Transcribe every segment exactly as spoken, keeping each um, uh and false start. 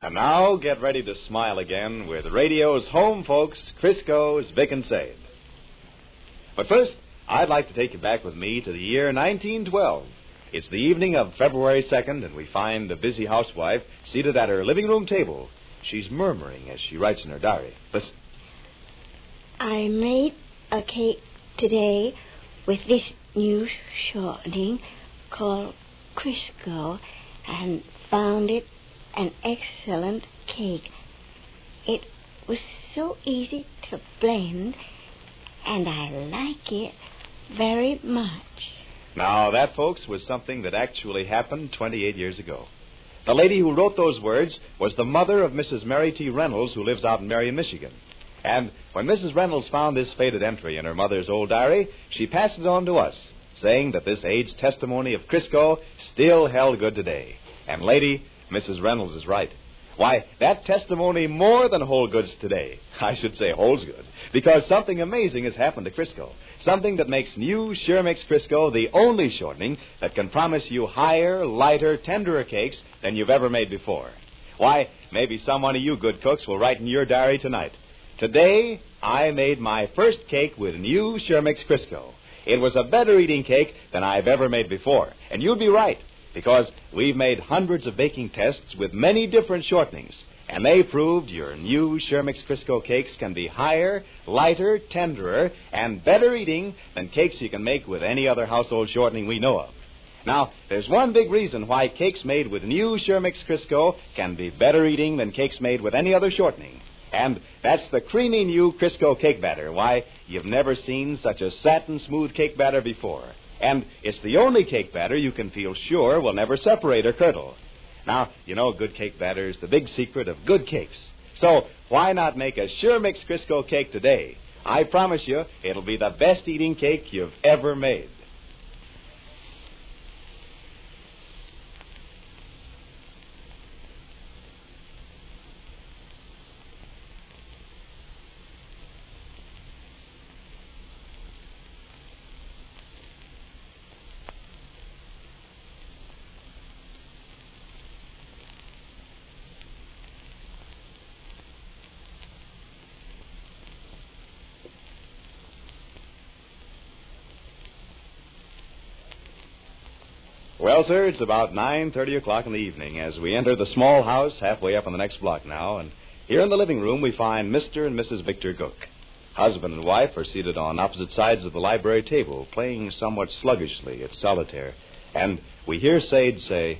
And now get ready to smile again with radio's home folks, Crisco's Vic and Sade. But first, I'd like to take you back with me to the year nineteen twelve. It's the evening of February second, and we find a busy housewife seated at her living room table. She's murmuring as she writes in her diary. Listen. I made a cake today with this new shortening called Crisco and found it an excellent cake. It was so easy to blend, and I like it very much. Now, that, folks, was something that actually happened twenty-eight years ago. The lady who wrote those words was the mother of Missus Mary T. Reynolds, who lives out in Marion, Michigan. And when Missus Reynolds found this faded entry in her mother's old diary, she passed it on to us, saying that this aged testimony of Crisco still held good today. And, lady, Missus Reynolds is right. Why, that testimony more than holds goods today. I should say holds good, because something amazing has happened to Crisco. Something that makes new Sure Mix Crisco the only shortening that can promise you higher, lighter, tenderer cakes than you've ever made before. Why, maybe some one of you good cooks will write in your diary tonight. Today, I made my first cake with new Sure Mix Crisco. It was a better eating cake than I've ever made before. And you'd be right, because we've made hundreds of baking tests with many different shortenings, and they proved your new Sure Mix Crisco cakes can be higher, lighter, tenderer, and better eating than cakes you can make with any other household shortening we know of. Now, there's one big reason why cakes made with new Sure Mix Crisco can be better eating than cakes made with any other shortening. And that's the creamy new Crisco cake batter. Why, you've never seen such a satin-smooth cake batter before. And it's the only cake batter you can feel sure will never separate or curdle. Now, you know good cake batter is the big secret of good cakes. So why not make a Sure Mix Crisco cake today? I promise you it'll be the best eating cake you've ever made. Well, sir, it's about nine thirty o'clock in the evening as we enter the small house halfway up on the next block now, and here in the living room we find Mister and Missus Victor Cook. Husband and wife are seated on opposite sides of the library table, playing somewhat sluggishly at solitaire, and we hear Sade say,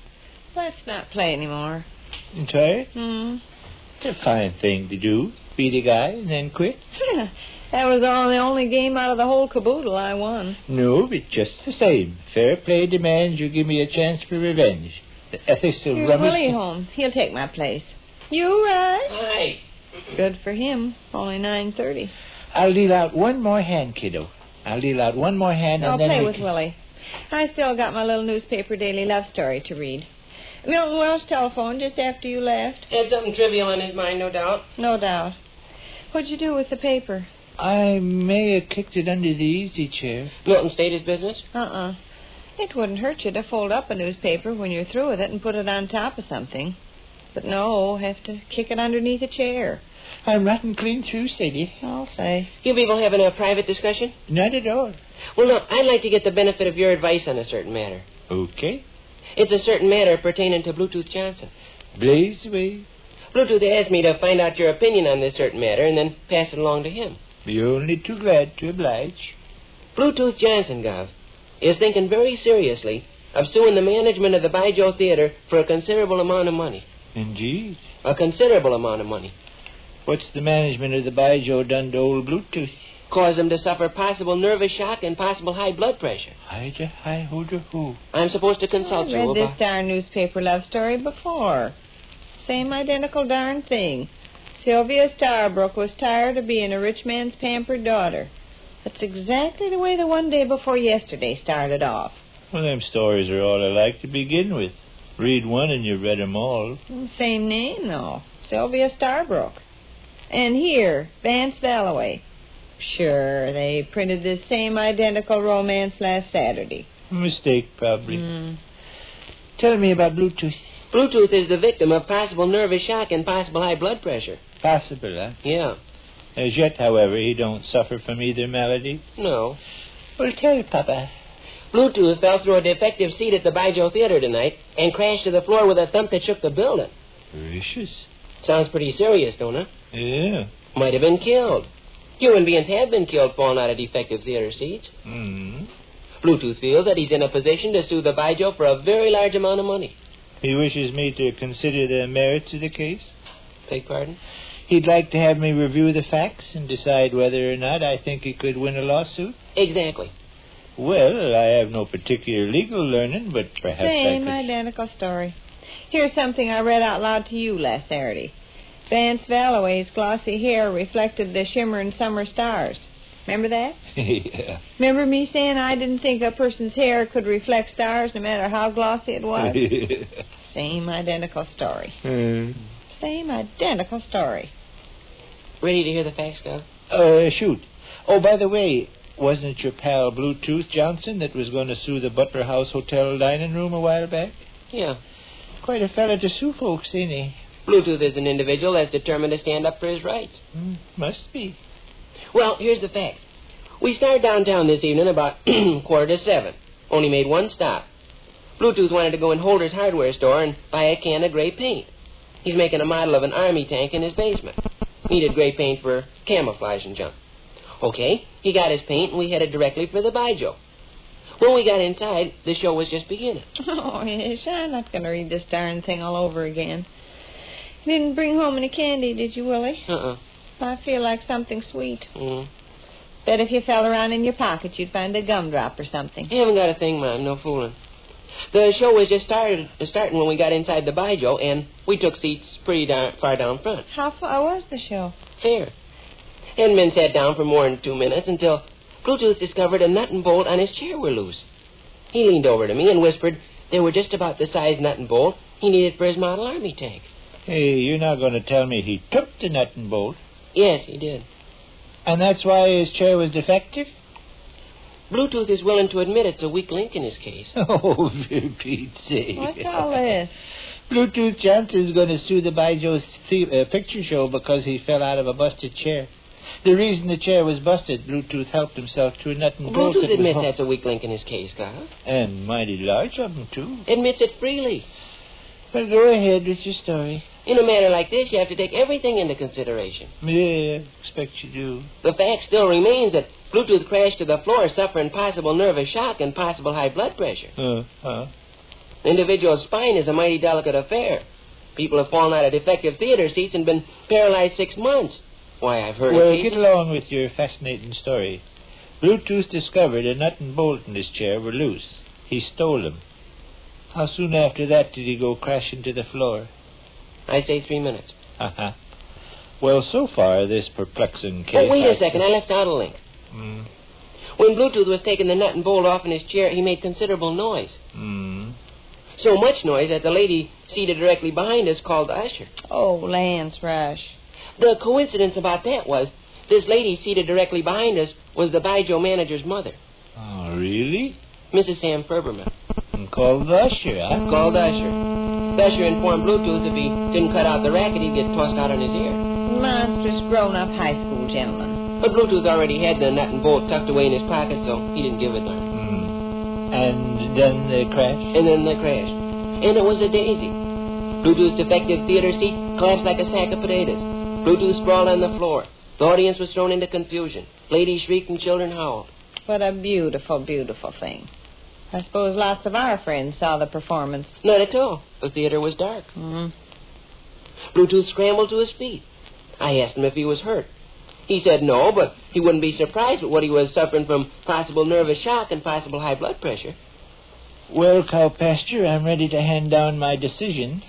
"Let's not play anymore." You tired? Hmm. It's a fine thing to do. Beat a guy and then quit. That was all the only game out of the whole caboodle I won. No, but just the same. Fair play demands you give me a chance for revenge. The ethics of Here's rummage... Willie home. He'll take my place. You, Raj? Hi. Good for him. Only nine thirty. I'll deal out one more hand, kiddo. I'll deal out one more hand I'll and then... play we with can... Willie. I still got my little newspaper daily love story to read. Milton Wells telephoned just after you left. Had something trivial on his mind, no doubt. No doubt. What'd you do with the paper? I may have kicked it under the easy chair. Milton stated business? Uh-uh. It wouldn't hurt you to fold up a newspaper when you're through with it and put it on top of something. But no, have to kick it underneath a chair. I'm rotten clean through, Sadie. I'll say. You people having a private discussion? Not at all. Well, look, I'd like to get the benefit of your advice on a certain matter. Okay. It's a certain matter pertaining to Bluetooth Johnson. Blaze away. Bluetooth asked me to find out your opinion on this certain matter and then pass it along to him. You're only too glad to oblige. Bluetooth Johnson, Gov, is thinking very seriously of suing the management of the Baijiu Theater for a considerable amount of money. Indeed. A considerable amount of money. What's the management of the Baijiu done to old Bluetooth? Cause him to suffer possible nervous shock and possible high blood pressure. Hi-da, hi-ho-da, ho. I'm supposed to consult I you read about... this darn newspaper love story before. Same identical darn thing. Sylvia Starbrook was tired of being a rich man's pampered daughter. That's exactly the way the one day before yesterday started off. Well, them stories are all alike to begin with. Read one and you've read them all. Same name, though. Sylvia Starbrook. And here, Vance Valloway. Sure, they printed this same identical romance last Saturday. A mistake, probably. Mm. Tell me about Bluetooth. Bluetooth is the victim of possible nervous shock and possible high blood pressure. Possible, huh? Yeah. As yet, however, he don't suffer from either malady. No. Well, tell Papa. Bluetooth fell through a defective seat at the Baijiu Theater tonight and crashed to the floor with a thump that shook the building. Gracious. Sounds pretty serious, don't it? Yeah. Might have been killed. Human beings have been killed falling out of defective theater seats. Mm. Bluetooth feels that he's in a position to sue the Baijiu for a very large amount of money. He wishes me to consider the merits of the case. Beg pardon? He'd like to have me review the facts and decide whether or not I think he could win a lawsuit. Exactly. Well, I have no particular legal learning, but perhaps Same I could... identical story. Here's something I read out loud to you last Saturday. Vance Valloway's glossy hair reflected the shimmering summer stars. Remember that? Yeah. Remember me saying I didn't think a person's hair could reflect stars no matter how glossy it was? Same identical story. Mm. Same identical story. Ready to hear the facts, Gov? Uh, shoot. Oh, by the way, wasn't it your pal Bluetooth Johnson that was going to sue the Butler House Hotel dining room a while back? Yeah. Quite a fella to sue folks, ain't he? Bluetooth is an individual that's determined to stand up for his rights. Mm, must be. Well, here's the fact. We started downtown this evening about quarter to seven. Only made one stop. Bluetooth wanted to go in Holder's hardware store and buy a can of gray paint. He's making a model of an army tank in his basement. Needed gray paint for camouflage and junk. Okay, he got his paint and we headed directly for the Baijiu. When we got inside, the show was just beginning. Oh, yes, I'm not going to read this darn thing all over again. You didn't bring home any candy, did you, Willie? Uh-uh. I feel like something sweet. Mm. Bet if you fell around in your pocket, you'd find a gumdrop or something. You haven't got a thing, Mom. No fooling. The show was just started starting when we got inside the Baijiu, and we took seats pretty down, far down front. How far was the show? Fair. Hadn't been sat down for more than two minutes until Bluetooth discovered a nut and bolt on his chair were loose. He leaned over to me and whispered they were just about the size nut and bolt he needed for his model army tank. Hey, you're not going to tell me he took the nut and bolt? Yes, he did. And that's why his chair was defective? Bluetooth is willing to admit it's a weak link in his case. Oh, for Pete's sake. What's all this? Bluetooth Johnson's going to sue the Baijiu the- uh, picture show because he fell out of a busted chair. The reason the chair was busted, Bluetooth helped himself to a nut and bolt. Bluetooth that was admits ho- that's a weak link in his case, Carl. And mighty large of them, too. Admits it freely. Well, go ahead with your story. In a matter like this, you have to take everything into consideration. Yeah, expect you do. The fact still remains that Bluetooth crashed to the floor suffering possible nervous shock and possible high blood pressure. Uh, huh? Individual's spine is a mighty delicate affair. People have fallen out of defective theater seats and been paralyzed six months. Why, I've heard Well, of get cases... along with your fascinating story. Bluetooth discovered a nut and bolt in his chair were loose. He stole them. How soon after that did he go crashing to the floor? I say three minutes. Uh-huh. Well, so far, this perplexing case... Oh, wait a has- second. I left out a link. Mm. When Bluetooth was taking the nut and bolt off in his chair, he made considerable noise. Mm. So much noise that the lady seated directly behind us called the usher. Oh, Lance Rush. The coincidence about that was this lady seated directly behind us was the Baijiu manager's mother, Oh, really? Missus Sam Ferberman. And called the usher, huh? Called Usher. The usher informed Bluetooth if he didn't cut out the racket, he'd get tossed out on his ear. Monstrous grown-up high school gentleman. But Bluetooth already had the nut and bolt tucked away in his pocket, so he didn't give a darn. Mm. And then they crashed? And then they crashed. And it was a daisy. Bluetooth's defective theater seat collapsed like a sack of potatoes. Bluetooth sprawled on the floor. The audience was thrown into confusion. Ladies shrieked and children howled. What a beautiful, beautiful thing. I suppose lots of our friends saw the performance. Not at all. The theater was dark. Mm-hmm. Bluetooth scrambled to his feet. I asked him if he was hurt. He said no, but he wouldn't be surprised at what he was suffering from possible nervous shock and possible high blood pressure. Well, Cowpasture, I'm ready to hand down my decision.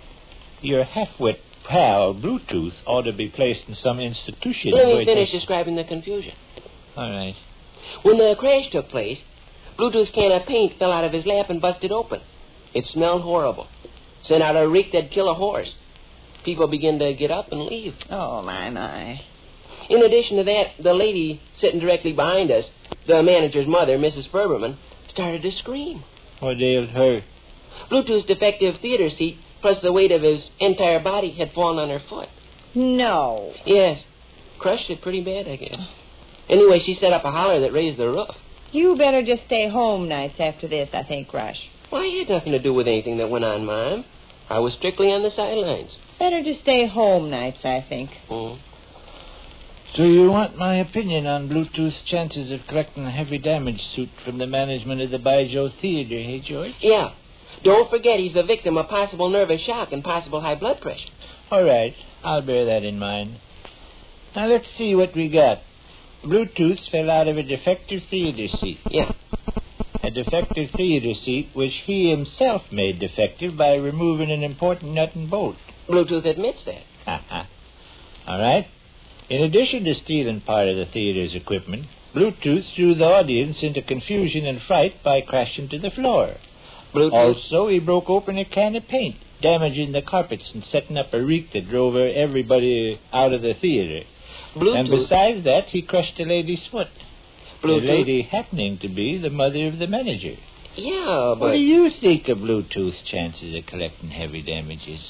Your half-wit pal, Bluetooth, ought to be placed in some institution. Let where me it finish does- describing the confusion. All right. When the crash took place, Bluetooth's can of paint fell out of his lap and busted open. It smelled horrible. Sent out a reek that'd kill a horse. People began to get up and leave. Oh, my, my. In addition to that, the lady sitting directly behind us, the manager's mother, Missus Ferberman, started to scream. What ailed her? Bluetooth's defective theater seat plus the weight of his entire body had fallen on her foot. No. Yes. Crushed it pretty bad, I guess. Anyway, she set up a holler that raised the roof. You better just stay home nights after this, I think, Rush. Well, I had nothing to do with anything that went on, Mom. I was strictly on the sidelines. Better just stay home nights, I think. Mm. So you want my opinion on Bluetooth's chances of collecting a heavy damage suit from the management of the Bijou Theater, hey, George? Yeah. Don't forget he's the victim of possible nervous shock and possible high blood pressure. All right. I'll bear that in mind. Now, let's see what we got. Bluetooth fell out of a defective theater seat. Yeah. A defective theater seat which he himself made defective by removing an important nut and bolt. Bluetooth admits that. Ha-ha. All right. In addition to stealing part of the theater's equipment, Bluetooth threw the audience into confusion and fright by crashing to the floor. Bluetooth... Also, he broke open a can of paint, damaging the carpets and setting up a reek that drove everybody out of the theater. Bluetooth... And besides that, he crushed a lady's foot. Bluetooth... The lady happening to be the mother of the manager. Yeah, but... What do you think of Bluetooth's chances of collecting heavy damages?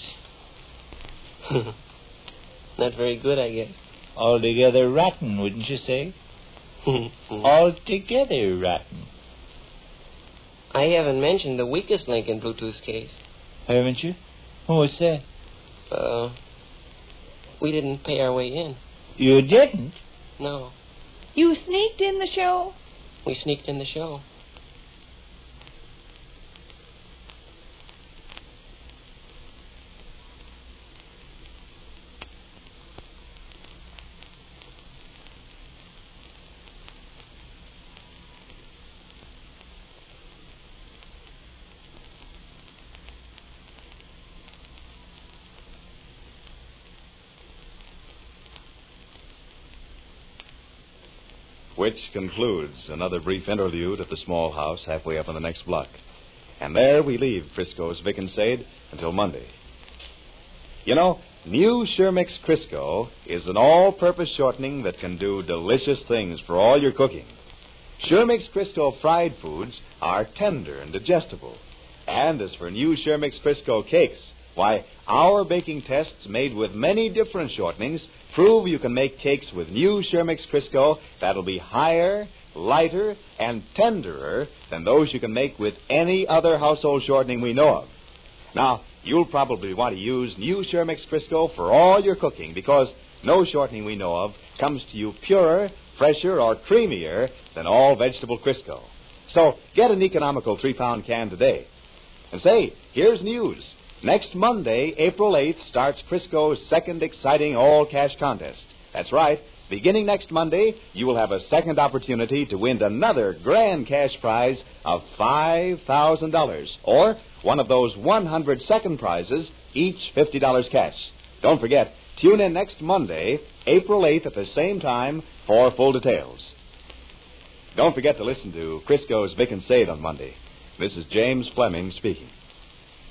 Not very good, I guess. Altogether rotten, wouldn't you say? Altogether rotten. I haven't mentioned the weakest link in Bluetooth's case. Haven't you? What's that? Uh, we didn't pay our way in. You didn't? No. You sneaked in the show? We sneaked in the show. Which concludes another brief interlude at the small house halfway up on the next block. And there we leave Crisco's Vic and Sade until Monday. You know, new Shermix Crisco is an all-purpose shortening that can do delicious things for all your cooking. Shermix Crisco fried foods are tender and digestible. And as for new Shermix Crisco cakes, why, our baking tests made with many different shortenings prove you can make cakes with new Shermix Crisco that'll be higher, lighter, and tenderer than those you can make with any other household shortening we know of. Now, you'll probably want to use new Shermix Crisco for all your cooking because no shortening we know of comes to you purer, fresher, or creamier than all vegetable Crisco. So get an economical three-pound can today. And say, here's news. Next Monday, April eighth, starts Crisco's second exciting all-cash contest. That's right. Beginning next Monday, you will have a second opportunity to win another grand cash prize of five thousand dollars, or one of those one hundred second prizes, each fifty dollars cash. Don't forget, tune in next Monday, April eighth, at the same time for full details. Don't forget to listen to Crisco's Vic and Sade on Monday. This is James Fleming speaking.